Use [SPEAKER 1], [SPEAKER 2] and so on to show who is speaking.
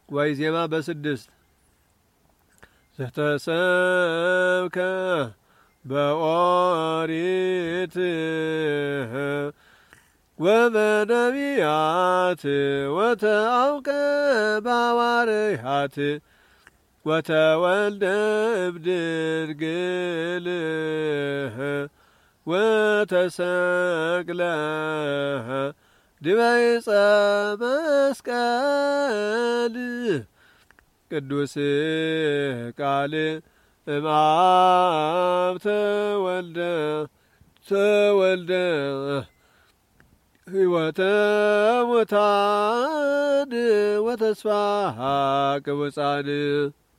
[SPEAKER 1] ወይዜማ በስድስት ዘተሰብከ በኦሪት ወበነቢያት ወተአውቀ በሐዋርያት ወተወልደ እምድንግል ወተሰቅለ ዲበ ዕፀ መስቀል ቅዱስ ቃል እምአብ ተወልደ ሕይወተ ሙታን ወተስፋ ቅቡፃን